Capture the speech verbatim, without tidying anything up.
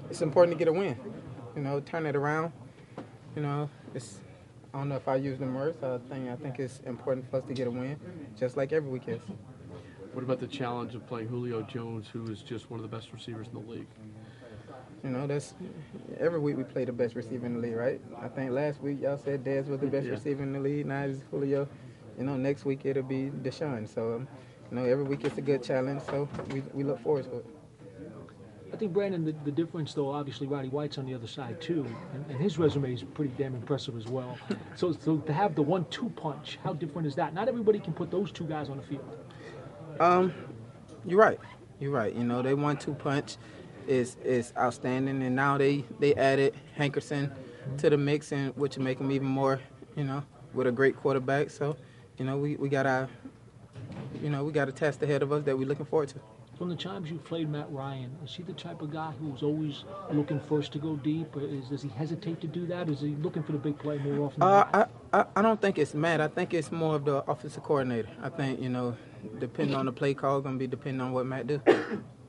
it's important to get a win. You know, turn it around. You know, it's I don't know if I use the words. I think I think it's important for us to get a win, just like every week is. What about the challenge of playing Julio Jones, who is just one of the best receivers in the league? You know, that's every week we play the best receiver in the league, right? I think last week y'all said Dez was the best Yeah. receiver in the league. Now it's Julio. You know, next week it'll be Deshaun. So, um, you know, every week it's a good challenge. So we we look forward to it. I think, Brandon, the, the difference, though, obviously, Roddy White's on the other side, too, and, and his resume is pretty damn impressive as well. So, so to have the one two punch, how different is that? Not everybody can put those two guys on the field. Um, you're right. You're right. You know, they one two punch is is outstanding, and now they, they added Hankerson to the mix, and which will make them even more, you know, with a great quarterback. So, you know, we, we got a, you know, we got a test ahead of us that we're looking forward to. From the times you've played Matt Ryan, is he the type of guy who's always looking first to go deep? Or is, does he hesitate to do that? Is he looking for the big play more often than Uh, not? I, I I don't think it's Matt. I think it's more of the offensive coordinator. I think, you know, depending on the play call, going to be depending on what Matt do.